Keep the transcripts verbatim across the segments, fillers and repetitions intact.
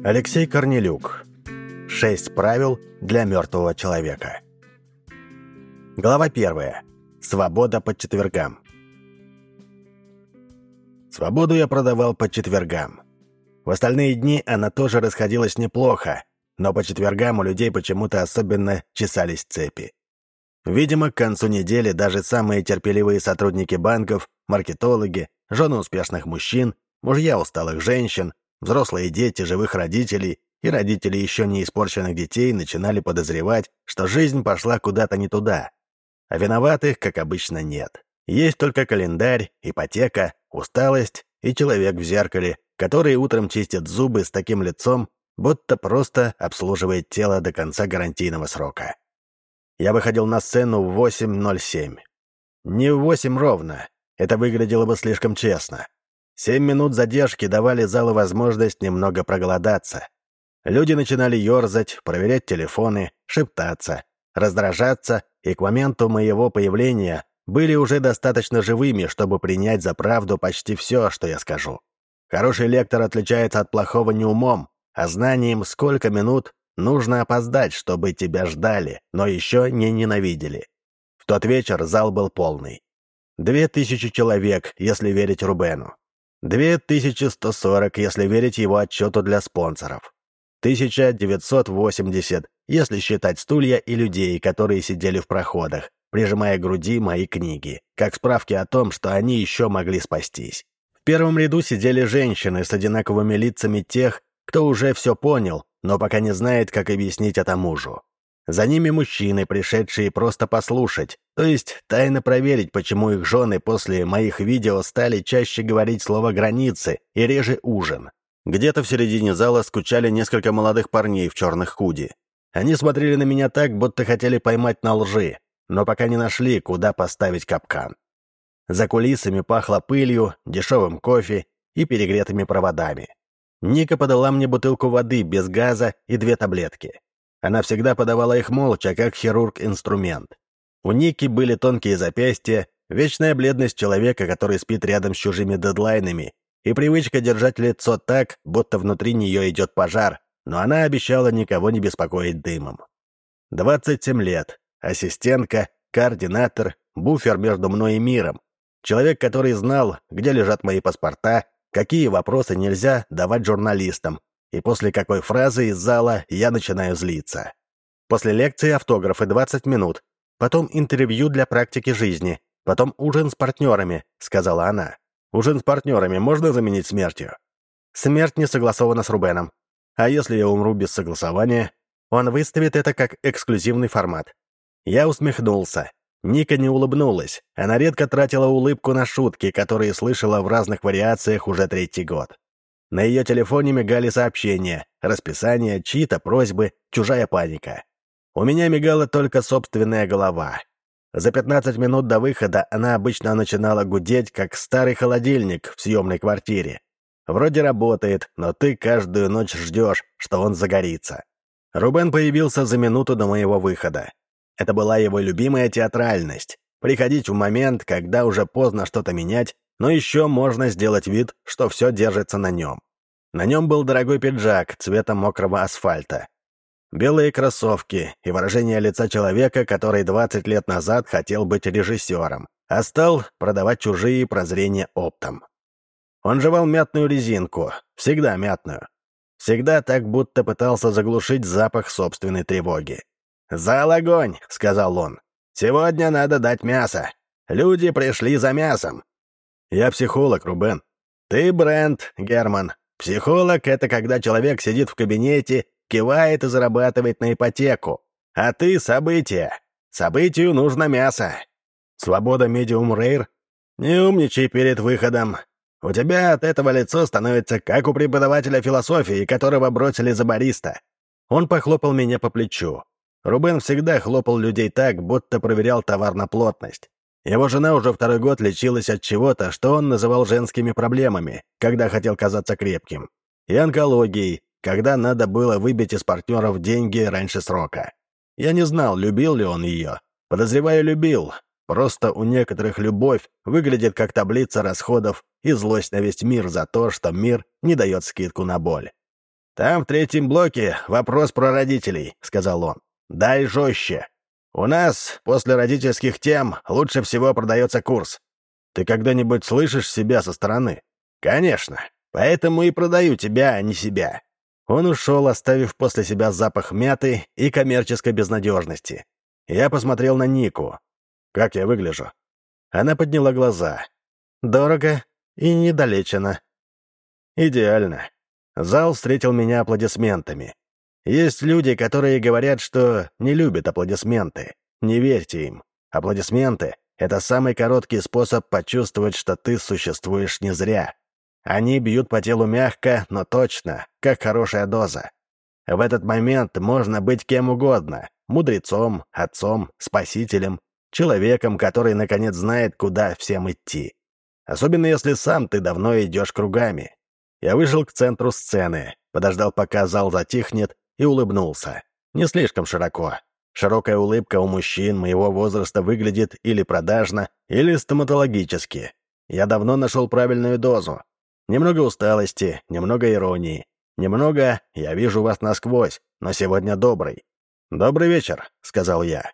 Алексей Корнелюк. Шесть правил для мертвого человека. Глава первая. Свобода по четвергам. Свободу я продавал по четвергам. В остальные дни она тоже расходилась неплохо, но по четвергам у людей почему-то особенно чесались цепи. Видимо, к концу недели даже самые терпеливые сотрудники банков, маркетологи, жены успешных мужчин, мужья усталых женщин, взрослые дети живых родителей и родители еще не испорченных детей начинали подозревать, что жизнь пошла куда-то не туда. А виноватых, как обычно, нет. Есть только календарь, ипотека, усталость и человек в зеркале, который утром чистит зубы с таким лицом, будто просто обслуживает тело до конца гарантийного срока. Я выходил на сцену в восемь ноль семь. Не в восемь ровно. Это выглядело бы слишком честно. Семь минут задержки давали залу возможность немного проголодаться. Люди начинали ерзать, проверять телефоны, шептаться, раздражаться, и к моменту моего появления были уже достаточно живыми, чтобы принять за правду почти все, что я скажу. Хороший лектор отличается от плохого не умом, а знанием, сколько минут нужно опоздать, чтобы тебя ждали, но еще не ненавидели. В тот вечер зал был полный. Две тысячи человек, если верить Рубену. Две тысячи сто сорок, если верить его отчету для спонсоров. тысяча девятьсот восемьдесят, если считать стулья и людей, которые сидели в проходах, прижимая к груди мои книги, как справки о том, что они еще могли спастись. В первом ряду сидели женщины с одинаковыми лицами тех, кто уже все понял, но пока не знает, как объяснить это мужу. За ними мужчины, пришедшие просто послушать, то есть тайно проверить, почему их жены после моих видео стали чаще говорить слово «границы» и реже «ужин». Где-то в середине зала скучали несколько молодых парней в черных худи. Они смотрели на меня так, будто хотели поймать на лжи, но пока не нашли, куда поставить капкан. За кулисами пахло пылью, дешевым кофе и перегретыми проводами. Ника подала мне бутылку воды без газа и две таблетки. Она всегда подавала их молча, как хирург-инструмент. У Ники были тонкие запястья, вечная бледность человека, который спит рядом с чужими дедлайнами, и привычка держать лицо так, будто внутри нее идет пожар, но она обещала никого не беспокоить дымом. двадцать семь лет, ассистентка, координатор, буфер между мной и миром. Человек, который знал, где лежат мои паспорта, какие вопросы нельзя давать журналистам, и после какой фразы из зала я начинаю злиться. После лекции автографы двадцать минут, потом интервью для практики жизни, потом ужин с партнерами, сказала она. Ужин с партнерами можно заменить смертью? Смерть не согласована с Рубеном. А если я умру без согласования? Он выставит это как эксклюзивный формат. Я усмехнулся. Ника не улыбнулась. Она редко тратила улыбку на шутки, которые слышала в разных вариациях уже третий год. На ее телефоне мигали сообщения, расписание, чьи-то просьбы, чужая паника. У меня мигала только собственная голова. За пятнадцать минут до выхода она обычно начинала гудеть, как старый холодильник в съемной квартире. Вроде работает, но ты каждую ночь ждешь, что он загорится. Рубен появился за минуту до моего выхода. Это была его любимая театральность. Приходить в момент, когда уже поздно что-то менять, но еще можно сделать вид, что все держится на нем. На нем был дорогой пиджак цвета мокрого асфальта. Белые кроссовки и выражение лица человека, который двадцать лет назад хотел быть режиссером, а стал продавать чужие прозрения оптом. Он жевал мятную резинку, всегда мятную. Всегда так, будто пытался заглушить запах собственной тревоги. «Зал огонь», — сказал он. «Сегодня надо дать мясо. Люди пришли за мясом». «Я психолог, Рубен». «Ты бренд, Герман. Психолог — это когда человек сидит в кабинете, кивает и зарабатывает на ипотеку. А ты — событие. Событию нужно мясо». «Свобода медиум рейр». «Не умничай перед выходом. У тебя от этого лицо становится как у преподавателя философии, которого бросили за бариста». Он похлопал меня по плечу. Рубен всегда хлопал людей так, будто проверял товар на плотность. Его жена уже второй год лечилась от чего-то, что он называл женскими проблемами, когда хотел казаться крепким, и онкологией, когда надо было выбить из партнеров деньги раньше срока. Я не знал, любил ли он ее. Подозреваю, любил. Просто у некоторых любовь выглядит как таблица расходов и злость на весь мир за то, что мир не дает скидку на боль. «Там в третьем блоке вопрос про родителей», — сказал он. «Дай жестче. У нас после родительских тем лучше всего продается курс. Ты когда-нибудь слышишь себя со стороны?» «Конечно. Поэтому и продаю тебя, а не себя». Он ушел, оставив после себя запах мяты и коммерческой безнадежности. Я посмотрел на Нику. «Как я выгляжу?» Она подняла глаза. «Дорого и недолечено». «Идеально». Зал встретил меня аплодисментами. Есть люди, которые говорят, что не любят аплодисменты. Не верьте им. Аплодисменты — это самый короткий способ почувствовать, что ты существуешь не зря. Они бьют по телу мягко, но точно, как хорошая доза. В этот момент можно быть кем угодно — мудрецом, отцом, спасителем, человеком, который, наконец, знает, куда всем идти. Особенно если сам ты давно идешь кругами. Я вышел к центру сцены, подождал, пока зал затихнет, и улыбнулся. Не слишком широко. Широкая улыбка у мужчин моего возраста выглядит или продажно, или стоматологически. Я давно нашел правильную дозу. Немного усталости, немного иронии. Немного «я вижу вас насквозь, но сегодня добрый». «Добрый вечер», — сказал я.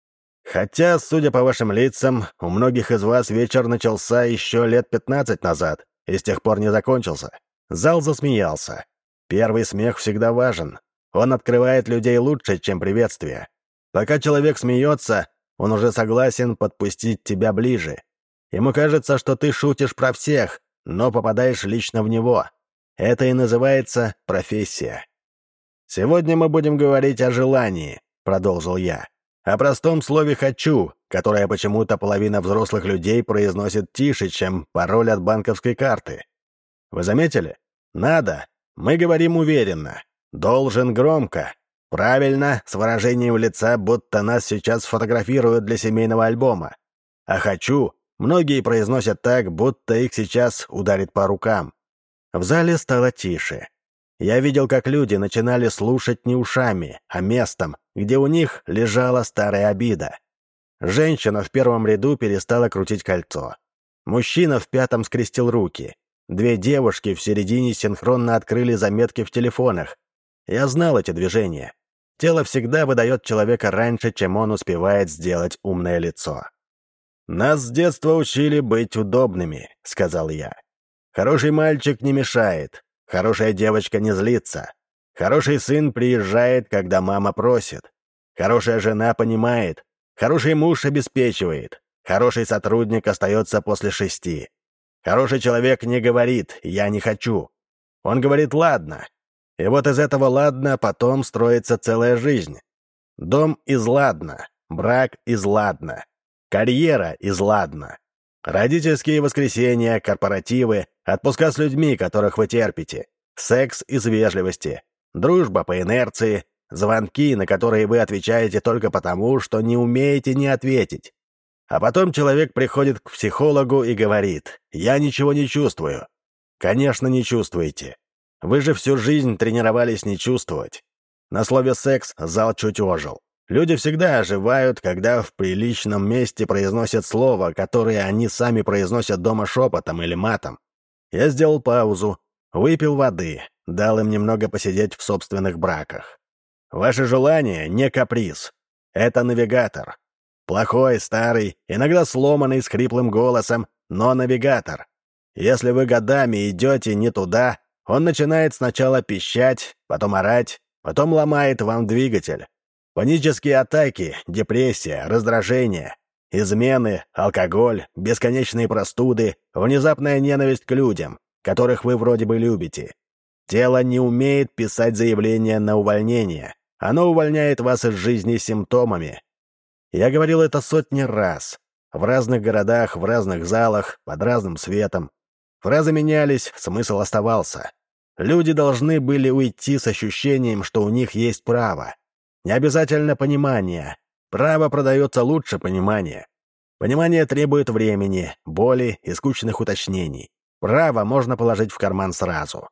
«Хотя, судя по вашим лицам, у многих из вас вечер начался еще лет пятнадцать назад и с тех пор не закончился». Зал засмеялся. Первый смех всегда важен. Он открывает людей лучше, чем приветствие. Пока человек смеется, он уже согласен подпустить тебя ближе. Ему кажется, что ты шутишь про всех, но попадаешь лично в него. Это и называется профессия. «Сегодня мы будем говорить о желании», — продолжил я. «О простом слове «хочу», которое почему-то половина взрослых людей произносит тише, чем пароль от банковской карты. Вы заметили? Надо. Мы говорим уверенно. Должен громко. Правильно, с выражением лица, будто нас сейчас фотографируют для семейного альбома. А «хочу» многие произносят так, будто их сейчас ударит по рукам. В зале стало тише. Я видел, как люди начинали слушать не ушами, а местом, где у них лежала старая обида. Женщина в первом ряду перестала крутить кольцо. Мужчина в пятом скрестил руки. Две девушки в середине синхронно открыли заметки в телефонах. Я знал эти движения. Тело всегда выдает человека раньше, чем он успевает сделать умное лицо. «Нас с детства учили быть удобными», — сказал я. «Хороший мальчик не мешает, хорошая девочка не злится, хороший сын приезжает, когда мама просит, хорошая жена понимает, хороший муж обеспечивает, хороший сотрудник остается после шести. Хороший человек не говорит «я не хочу». Он говорит «ладно». И вот из этого «ладно» потом строится целая жизнь. Дом из «ладно», брак из «ладно», карьера из «ладно», родительские воскресенья, корпоративы, отпуска с людьми, которых вы терпите, секс из вежливости, дружба по инерции, звонки, на которые вы отвечаете только потому, что не умеете не ответить. А потом человек приходит к психологу и говорит: «Я ничего не чувствую». Конечно, не чувствуете. Вы же всю жизнь тренировались не чувствовать. На слове «секс» зал чуть ожил. Люди всегда оживают, когда в приличном месте произносят слово, которое они сами произносят дома шепотом или матом. Я сделал паузу, выпил воды, дал им немного посидеть в собственных браках. Ваше желание — не каприз. Это навигатор. Плохой, старый, иногда сломанный с хриплым голосом, но навигатор. Если вы годами идете не туда, он начинает сначала пищать, потом орать, потом ломает вам двигатель. Панические атаки, депрессия, раздражение, измены, алкоголь, бесконечные простуды, внезапная ненависть к людям, которых вы вроде бы любите. Тело не умеет писать заявление на увольнение. Оно увольняет вас из жизни симптомами. Я говорил это сотни раз. В разных городах, в разных залах, под разным светом. Фразы менялись, смысл оставался. Люди должны были уйти с ощущением, что у них есть право. Не обязательно понимание. Право продается лучше понимания. Понимание требует времени, боли и скучных уточнений. Право можно положить в карман сразу.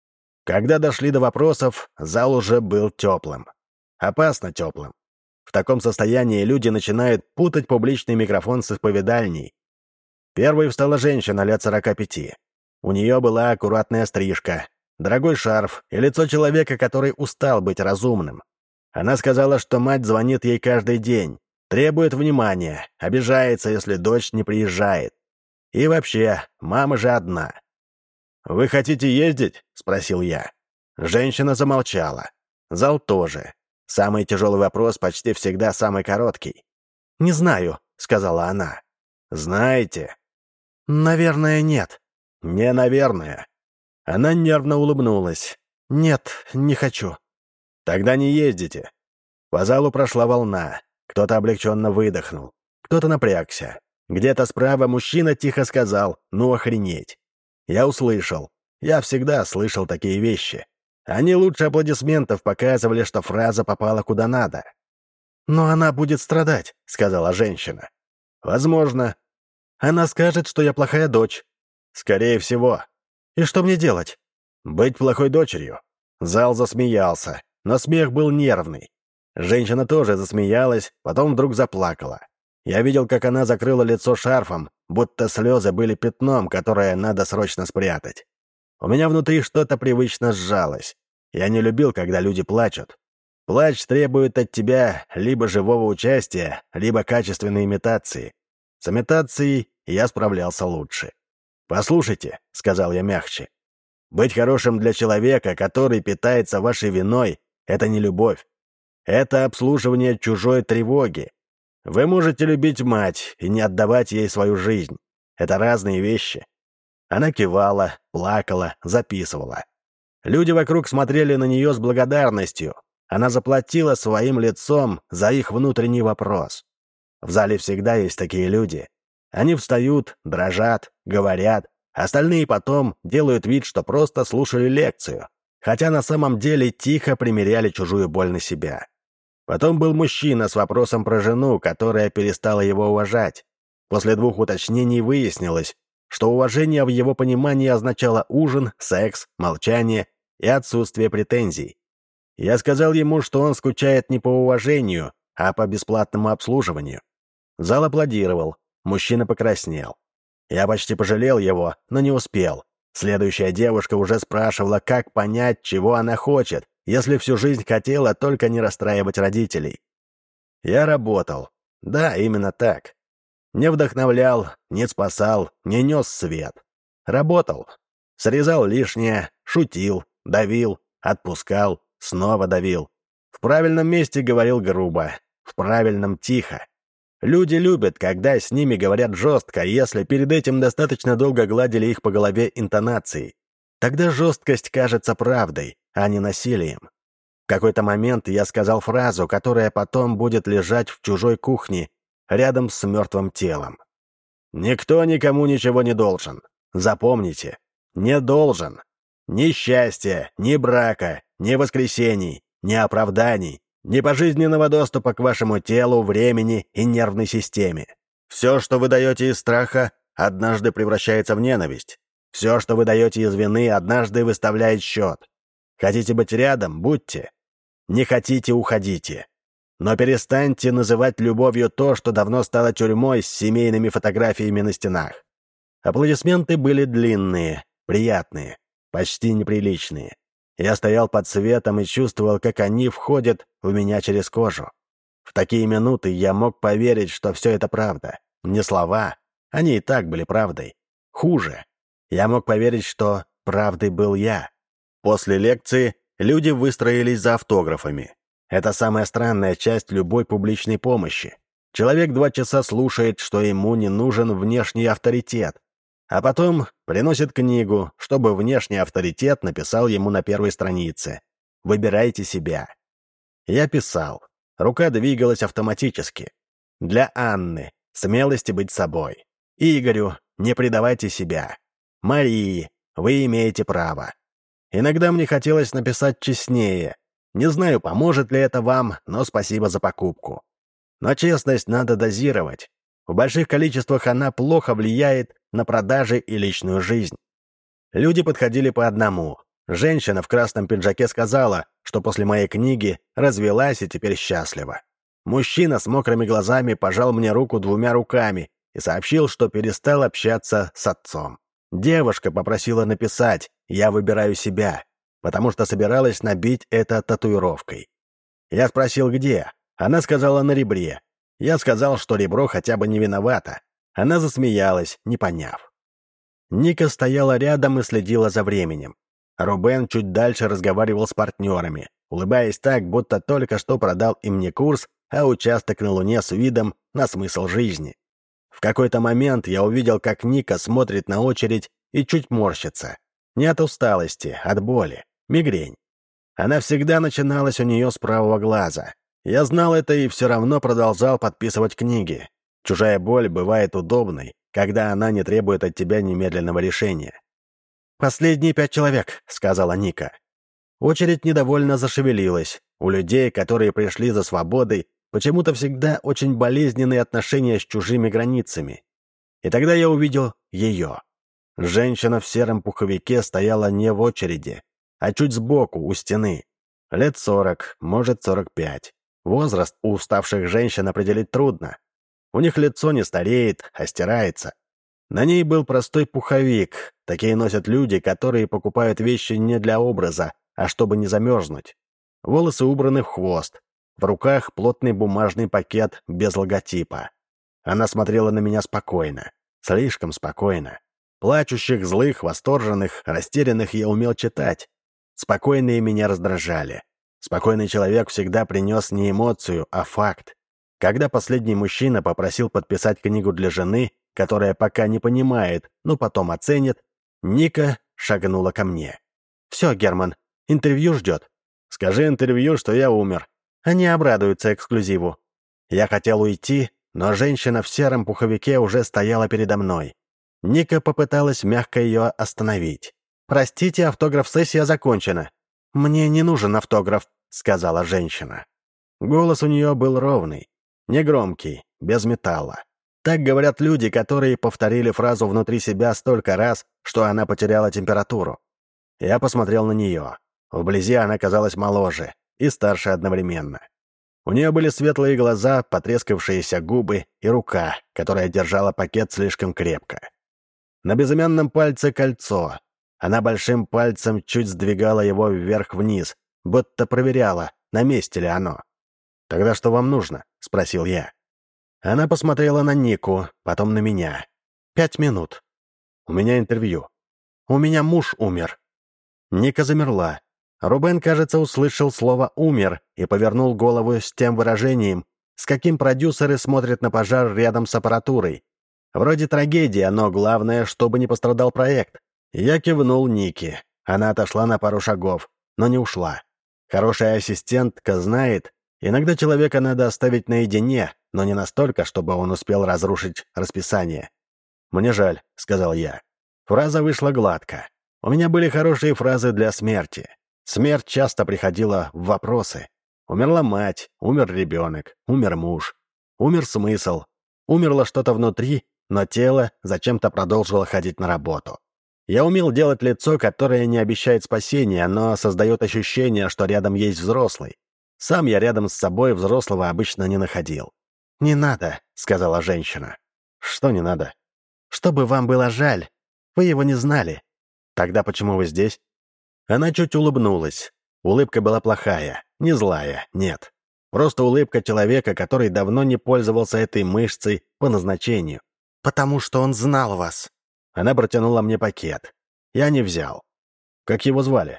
Когда дошли до вопросов, зал уже был теплым. Опасно теплым. В таком состоянии люди начинают путать публичный микрофон с исповедальней. Первой встала женщина лет сорока пяти. У нее была аккуратная стрижка, дорогой шарф и лицо человека, который устал быть разумным. Она сказала, что мать звонит ей каждый день, требует внимания, обижается, если дочь не приезжает. И вообще, мама же одна. «Вы хотите ездить?» — спросил я. Женщина замолчала. Зал тоже. Самый тяжелый вопрос почти всегда самый короткий. «Не знаю», — сказала она. «Знаете?» «Наверное, нет». «Не наверное». Она нервно улыбнулась. «Нет, не хочу». «Тогда не ездите». По залу прошла волна. Кто-то облегченно выдохнул. Кто-то напрягся. Где-то справа мужчина тихо сказал «ну охренеть». Я услышал. Я всегда слышал такие вещи. Они лучше аплодисментов показывали, что фраза попала куда надо. «Но она будет страдать», — сказала женщина. «Возможно. Она скажет, что я плохая дочь». «Скорее всего». «И что мне делать?» «Быть плохой дочерью». Зал засмеялся, но смех был нервный. Женщина тоже засмеялась, потом вдруг заплакала. Я видел, как она закрыла лицо шарфом, будто слезы были пятном, которое надо срочно спрятать. У меня внутри что-то привычно сжалось. Я не любил, когда люди плачут. Плач требует от тебя либо живого участия, либо качественной имитации. С имитацией я справлялся лучше. «Послушайте», — сказал я мягче, — «быть хорошим для человека, который питается вашей виной, — это не любовь. Это обслуживание чужой тревоги. Вы можете любить мать и не отдавать ей свою жизнь. Это разные вещи». Она кивала, плакала, записывала. Люди вокруг смотрели на нее с благодарностью. Она заплатила своим лицом за их внутренний вопрос. В зале всегда есть такие люди. Они встают, дрожат, говорят, остальные потом делают вид, что просто слушали лекцию, хотя на самом деле тихо примеряли чужую боль на себя. Потом был мужчина с вопросом про жену, которая перестала его уважать. После двух уточнений выяснилось, что уважение в его понимании означало ужин, секс, молчание и отсутствие претензий. Я сказал ему, что он скучает не по уважению, а по бесплатному обслуживанию. Зал аплодировал, мужчина покраснел. Я почти пожалел его, но не успел. Следующая девушка уже спрашивала, как понять, чего она хочет, если всю жизнь хотела только не расстраивать родителей. Я работал. Да, именно так. Не вдохновлял, не спасал, не нес свет. Работал. Срезал лишнее, шутил, давил, отпускал, снова давил. В правильном месте говорил грубо, в правильном — тихо. Люди любят, когда с ними говорят жестко, если перед этим достаточно долго гладили их по голове интонацией. Тогда жесткость кажется правдой, а не насилием. В какой-то момент я сказал фразу, которая потом будет лежать в чужой кухне, рядом с мертвым телом. «Никто никому ничего не должен. Запомните, не должен. Ни счастья, ни брака, ни воскресений, ни оправданий, ни пожизненного доступа к вашему телу, времени и нервной системе. Все, что вы даете из страха, однажды превращается в ненависть. Все, что вы даете из вины, однажды выставляет счет. Хотите быть рядом — будьте. Не хотите — уходите. Но перестаньте называть любовью то, что давно стало тюрьмой с семейными фотографиями на стенах». Аплодисменты были длинные, приятные, почти неприличные. Я стоял под светом и чувствовал, как они входят в меня через кожу. В такие минуты я мог поверить, что все это правда. Не слова, они и так были правдой. Хуже. Я мог поверить, что правдой был я. После лекции люди выстроились за автографами. Это самая странная часть любой публичной помощи. Человек два часа слушает, что ему не нужен внешний авторитет, а потом приносит книгу, чтобы внешний авторитет написал ему на первой странице: «Выбирайте себя». Я писал. Рука двигалась автоматически. Для Анны — смелости быть собой. Игорю — не предавайте себя. Марии — вы имеете право. Иногда мне хотелось написать честнее. Не знаю, поможет ли это вам, но спасибо за покупку. Но честность надо дозировать. В больших количествах она плохо влияет на продажи и личную жизнь. Люди подходили по одному. Женщина в красном пиджаке сказала, что после моей книги развелась и теперь счастлива. Мужчина с мокрыми глазами пожал мне руку двумя руками и сообщил, что перестал общаться с отцом. Девушка попросила написать «Я выбираю себя», потому что собиралась набить это татуировкой. Я спросил, где. Она сказала, на ребре. Я сказал, что ребро хотя бы не виновато. Она засмеялась, не поняв. Ника стояла рядом и следила за временем. Рубен чуть дальше разговаривал с партнерами, улыбаясь так, будто только что продал им не курс, а участок на Луне с видом на смысл жизни. В какой-то момент я увидел, как Ника смотрит на очередь и чуть морщится. Не от усталости, от боли. Мигрень. Она всегда начиналась у нее с правого глаза. Я знал это и все равно продолжал подписывать книги. Чужая боль бывает удобной, когда она не требует от тебя немедленного решения. «Последние пять человек», — сказала Ника. Очередь недовольно зашевелилась. У людей, которые пришли за свободой, почему-то всегда очень болезненные отношения с чужими границами. И тогда я увидел ее. Женщина в сером пуховике стояла не в очереди, а чуть сбоку, у стены. Лет сорок, может, сорок пять. Возраст у уставших женщин определить трудно. У них лицо не стареет, а стирается. На ней был простой пуховик. Такие носят люди, которые покупают вещи не для образа, а чтобы не замерзнуть. Волосы убраны в хвост. В руках плотный бумажный пакет без логотипа. Она смотрела на меня спокойно. Слишком спокойно. Плачущих, злых, восторженных, растерянных я умел читать. Спокойные меня раздражали. Спокойный человек всегда принес не эмоцию, а факт. Когда последний мужчина попросил подписать книгу для жены, которая пока не понимает, но потом оценит, Ника шагнула ко мне. «Все, Герман, интервью ждет. Скажи интервью, что я умер. Они обрадуются эксклюзиву». Я хотел уйти, но женщина в сером пуховике уже стояла передо мной. Ника попыталась мягко ее остановить. «Простите, автограф-сессия закончена». «Мне не нужен автограф», — сказала женщина. Голос у нее был ровный, негромкий, без металла. Так говорят люди, которые повторили фразу внутри себя столько раз, что она потеряла температуру. Я посмотрел на нее. Вблизи она казалась моложе и старше одновременно. У нее были светлые глаза, потрескавшиеся губы и рука, которая держала пакет слишком крепко. На безымянном пальце кольцо. Она большим пальцем чуть сдвигала его вверх-вниз, будто проверяла, на месте ли оно. «Тогда что вам нужно?» — спросил я. Она посмотрела на Нику, потом на меня. «Пять минут. У меня интервью. У меня муж умер». Ника замерла. Рубен, кажется, услышал слово «умер» и повернул голову с тем выражением, с каким продюсеры смотрят на пожар рядом с аппаратурой. Вроде трагедия, но главное, чтобы не пострадал проект. Я кивнул Нике. Она отошла на пару шагов, но не ушла. Хорошая ассистентка знает, иногда человека надо оставить наедине, но не настолько, чтобы он успел разрушить расписание. «Мне жаль», — сказал я. Фраза вышла гладко. У меня были хорошие фразы для смерти. Смерть часто приходила в вопросы. Умерла мать, умер ребенок, умер муж, умер смысл, умерло что-то внутри, но тело зачем-то продолжило ходить на работу. Я умел делать лицо, которое не обещает спасения, но создает ощущение, что рядом есть взрослый. Сам я рядом с собой взрослого обычно не находил. «Не надо», — сказала женщина. «Что не надо?» «Чтобы вам было жаль. Вы его не знали». «Тогда почему вы здесь?» Она чуть улыбнулась. Улыбка была плохая, не злая, нет. Просто улыбка человека, который давно не пользовался этой мышцей по назначению. «Потому что он знал вас». Она протянула мне пакет. Я не взял. Как его звали?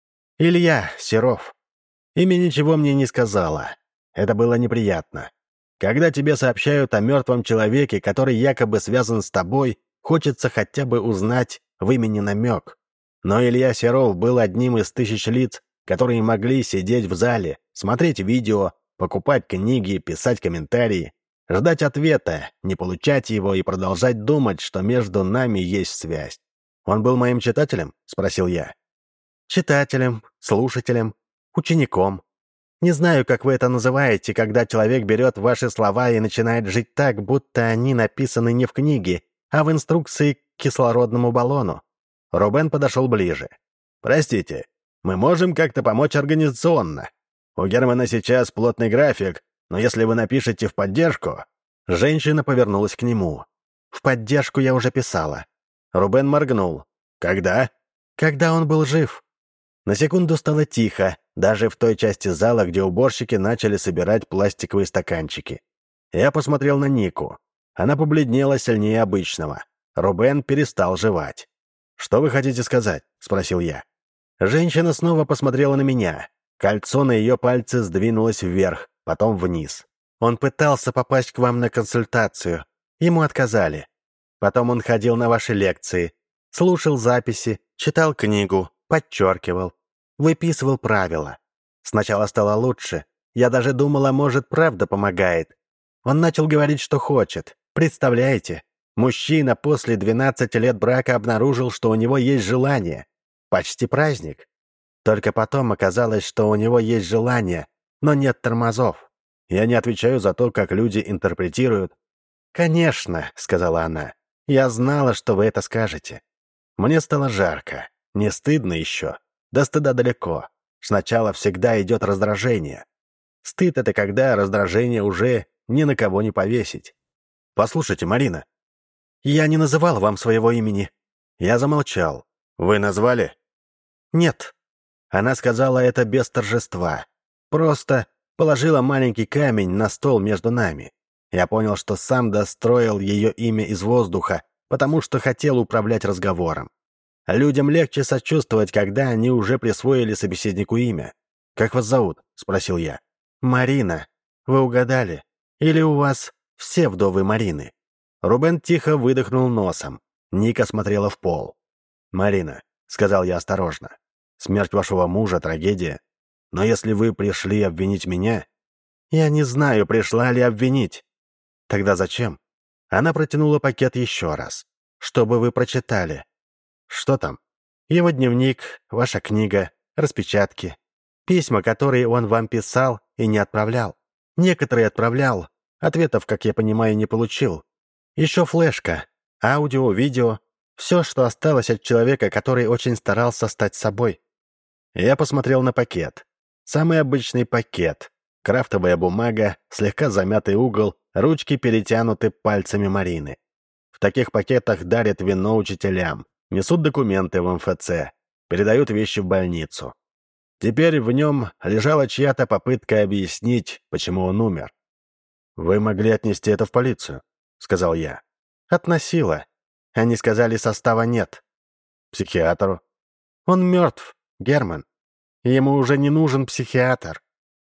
«Илья Серов». Имя ничего мне не сказала. Это было неприятно. Когда тебе сообщают о мертвом человеке, который якобы связан с тобой, хочется хотя бы узнать в имени намек. Но Илья Серов был одним из тысяч лиц, которые могли сидеть в зале, смотреть видео, покупать книги, писать комментарии, ждать ответа, не получать его и продолжать думать, что между нами есть связь. «Он был моим читателем?» — спросил я. «Читателем, слушателем, учеником. Не знаю, как вы это называете, когда человек берет ваши слова и начинает жить так, будто они написаны не в книге, а в инструкции к кислородному баллону». Рубен подошел ближе. «Простите, мы можем как-то помочь организационно. У Германа сейчас плотный график, но если вы напишете в поддержку...» Женщина повернулась к нему. «В поддержку я уже писала». Рубен моргнул. «Когда?» «Когда он был жив». На секунду стало тихо, даже в той части зала, где уборщики начали собирать пластиковые стаканчики. Я посмотрел на Нику. Она побледнела сильнее обычного. Рубен перестал жевать. «Что вы хотите сказать?» — спросил я. Женщина снова посмотрела на меня. Кольцо на ее пальце сдвинулось вверх, потом вниз. «Он пытался попасть к вам на консультацию. Ему отказали. Потом он ходил на ваши лекции, слушал записи, читал книгу, подчеркивал, выписывал правила. Сначала стало лучше. Я даже думала, может, правда помогает. Он начал говорить, что хочет. Представляете? Мужчина после двенадцати лет брака обнаружил, что у него есть желание. Почти праздник. Только потом оказалось, что у него есть желание, но нет тормозов. Я не отвечаю за то, как люди интерпретируют. «Конечно», — сказала она. «Я знала, что вы это скажете». Мне стало жарко. Не стыдно еще. До стыда далеко. Сначала всегда идет раздражение. Стыд — это когда раздражение уже ни на кого не повесить. «Послушайте, Марина». «Я не называла вам своего имени». Я замолчал. «Вы назвали?» «Нет». Она сказала это без торжества. Просто положила маленький камень на стол между нами. Я понял, что сам достроил ее имя из воздуха, потому что хотел управлять разговором. Людям легче сочувствовать, когда они уже присвоили собеседнику имя. «Как вас зовут?» — спросил я. «Марина. Вы угадали? Или у вас все вдовы Марины?» Рубен тихо выдохнул носом. Ника смотрела в пол. «Марина», — сказал я осторожно, — «смерть вашего мужа — трагедия. Но если вы пришли обвинить меня...» «Я не знаю, пришла ли обвинить». «Тогда зачем?» Она протянула пакет еще раз. «Чтобы вы прочитали». «Что там?» «Его дневник, ваша книга, распечатки, письма, которые он вам писал и не отправлял. Некоторые отправлял, ответов, как я понимаю, не получил. Еще флешка, аудио, видео, все, что осталось от человека, который очень старался стать собой». Я посмотрел на пакет. Самый обычный пакет. Крафтовая бумага, слегка замятый угол, ручки перетянуты пальцами Марины. В таких пакетах дарят вино учителям, несут документы в эм эф це, передают вещи в больницу. Теперь в нем лежала чья-то попытка объяснить, почему он умер. «Вы могли отнести это в полицию», — сказал я. «Относила. Они сказали, состава нет». «Психиатру?» «Он мертв, Герман. Ему уже не нужен психиатр».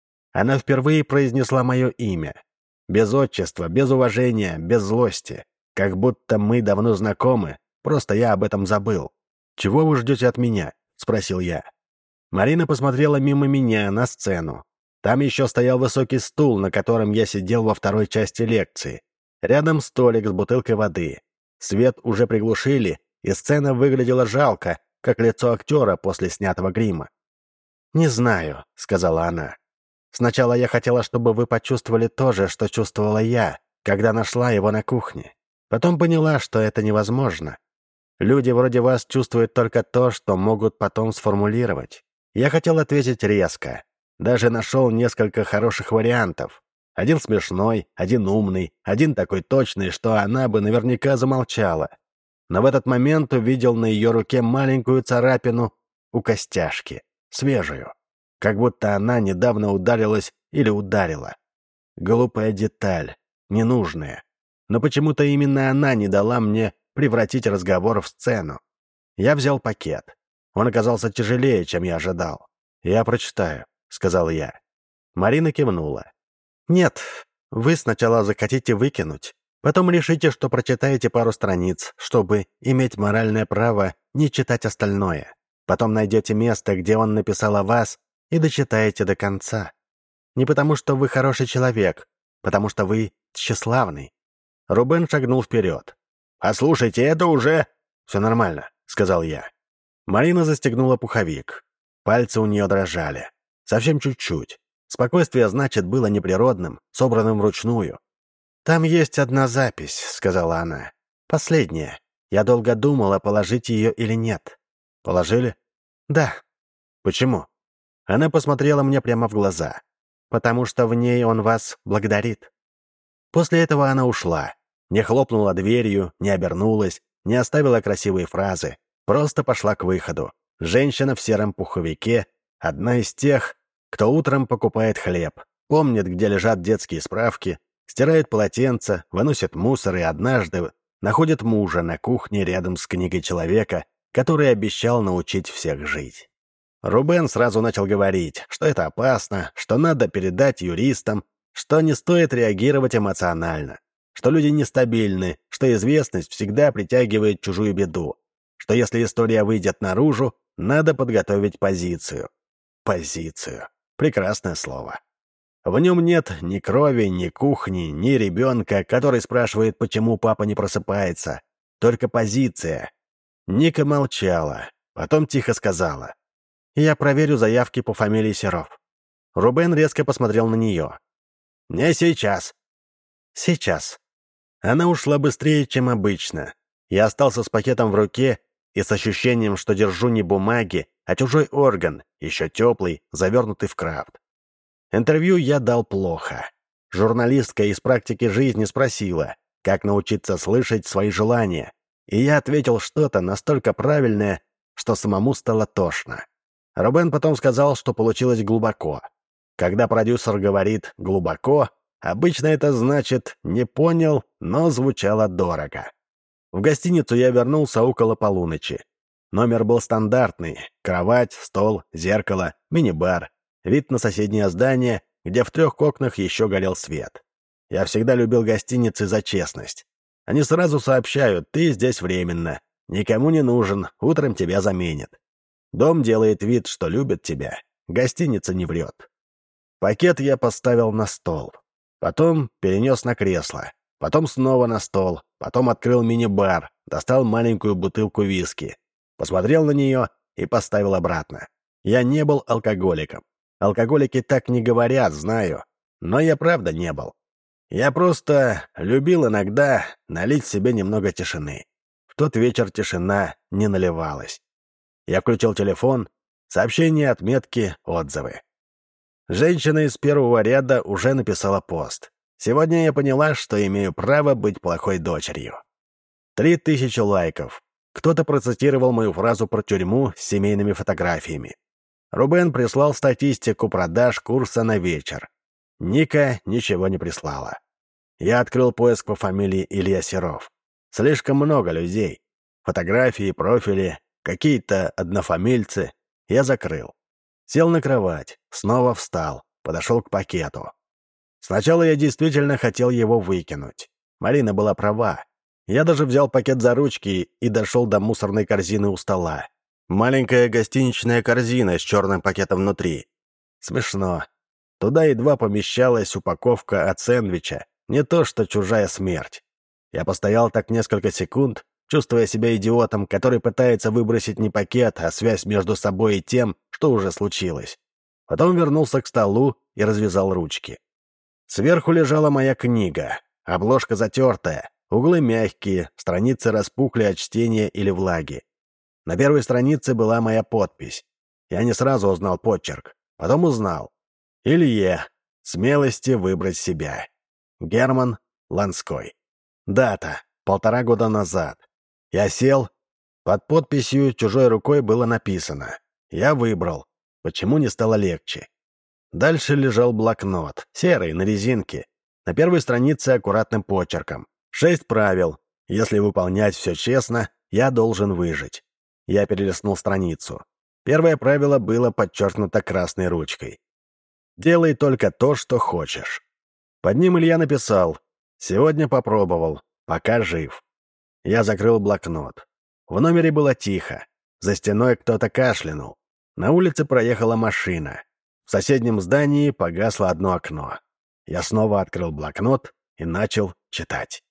Она впервые произнесла мое имя. Без отчества, без уважения, без злости. Как будто мы давно знакомы, просто я об этом забыл. «Чего вы ждете от меня?» — спросил я. Марина посмотрела мимо меня на сцену. Там еще стоял высокий стул, на котором я сидел во второй части лекции. Рядом столик с бутылкой воды. Свет уже приглушили, и сцена выглядела жалко, как лицо актера после снятого грима. «Не знаю», — сказала она. «Сначала я хотела, чтобы вы почувствовали то же, что чувствовала я, когда нашла его на кухне. Потом поняла, что это невозможно. Люди вроде вас чувствуют только то, что могут потом сформулировать. Я хотел ответить резко. Даже нашел несколько хороших вариантов. Один смешной, один умный, один такой точный, что она бы наверняка замолчала. Но в этот момент увидел на ее руке маленькую царапину у костяшки, свежую. Как будто она недавно ударилась или ударила. Глупая деталь, ненужная. Но почему-то именно она не дала мне превратить разговор в сцену. Я взял пакет. Он оказался тяжелее, чем я ожидал. «Я прочитаю», — сказал я. Марина кивнула. «Нет, вы сначала захотите выкинуть, потом решите, что прочитаете пару страниц, чтобы иметь моральное право не читать остальное. Потом найдете место, где он написал о вас, и дочитаете до конца. Не потому, что вы хороший человек, потому что вы тщеславный». Рубен шагнул вперед. «Послушайте, это уже...» «Все нормально», — сказал я. Марина застегнула пуховик. Пальцы у нее дрожали. Совсем чуть-чуть. Спокойствие, значит, было неприродным, собранным вручную. «Там есть одна запись», — сказала она. «Последняя. Я долго думала, положить ее или нет». «Положили?» «Да». «Почему?» Она посмотрела мне прямо в глаза. «Потому что в ней он вас благодарит». После этого она ушла. Не хлопнула дверью, не обернулась, не оставила красивые фразы, просто пошла к выходу. Женщина в сером пуховике, одна из тех, кто утром покупает хлеб, помнит, где лежат детские справки, стирает полотенца, выносит мусор и однажды находит мужа на кухне рядом с книгой человека, который обещал научить всех жить. Рубен сразу начал говорить, что это опасно, что надо передать юристам, что не стоит реагировать эмоционально, что люди нестабильны, что известность всегда притягивает чужую беду, что если история выйдет наружу, надо подготовить позицию. Позицию. Прекрасное слово. В нем нет ни крови, ни кухни, ни ребенка, который спрашивает, почему папа не просыпается. Только позиция. Ника молчала, потом тихо сказала: «Я проверю заявки по фамилии Серов». Рубен резко посмотрел на нее. «Не сейчас». «Сейчас». Она ушла быстрее, чем обычно. Я остался с пакетом в руке и с ощущением, что держу не бумаги, а чужой орган, еще теплый, завернутый в крафт. Интервью я дал плохо. Журналистка из практики жизни спросила, как научиться слышать свои желания, и я ответил что-то настолько правильное, что самому стало тошно. Рубен потом сказал, что получилось глубоко. Когда продюсер говорит «глубоко», обычно это значит «не понял», но звучало дорого. В гостиницу я вернулся около полуночи. Номер был стандартный: кровать, стол, зеркало, мини-бар, вид на соседнее здание, где в трех окнах еще горел свет. Я всегда любил гостиницы за честность. Они сразу сообщают: ты здесь временно, никому не нужен, утром тебя заменят. Дом делает вид, что любит тебя, гостиница не врет. Пакет я поставил на стол, потом перенес на кресло, потом снова на стол, потом открыл мини-бар, достал маленькую бутылку виски, посмотрел на нее и поставил обратно. Я не был алкоголиком. Алкоголики так не говорят, знаю, но я правда не был. Я просто любил иногда налить себе немного тишины. В тот вечер тишина не наливалась. Я включил телефон, сообщения, отметки, отзывы. Женщина из первого ряда уже написала пост. Сегодня я поняла, что имею право быть плохой дочерью. Три тысячи лайков. Кто-то процитировал мою фразу про тюрьму с семейными фотографиями. Рубен прислал статистику продаж курса на вечер. Ника ничего не прислала. Я открыл поиск по фамилии Илья Серов. Слишком много людей. Фотографии, профили, какие-то однофамильцы. Я закрыл. Сел на кровать, снова встал, подошел к пакету. Сначала я действительно хотел его выкинуть. Марина была права. Я даже взял пакет за ручки и дошел до мусорной корзины у стола. Маленькая гостиничная корзина с черным пакетом внутри. Смешно. Туда едва помещалась упаковка от сэндвича, не то что чужая смерть. Я постоял так несколько секунд, чувствуя себя идиотом, который пытается выбросить не пакет, а связь между собой и тем, что уже случилось. Потом вернулся к столу и развязал ручки. Сверху лежала моя книга, обложка затертая, углы мягкие, страницы распухли от чтения или влаги. На первой странице была моя подпись. Я не сразу узнал почерк, потом узнал. Илье. Смелости выбрать себя. Герман Ланской. Дата. Полтора года назад. Я сел. Под подписью чужой рукой было написано. Я выбрал. Почему не стало легче? Дальше лежал блокнот, серый, на резинке. На первой странице аккуратным почерком. Шесть правил. Если выполнять все честно, я должен выжить. Я перелистнул страницу. Первое правило было подчеркнуто красной ручкой. «Делай только то, что хочешь». Под ним Илья написал: «Сегодня попробовал, пока жив». Я закрыл блокнот. В номере было тихо. За стеной кто-то кашлянул. На улице проехала машина. В соседнем здании погасло одно окно. Я снова открыл блокнот и начал читать.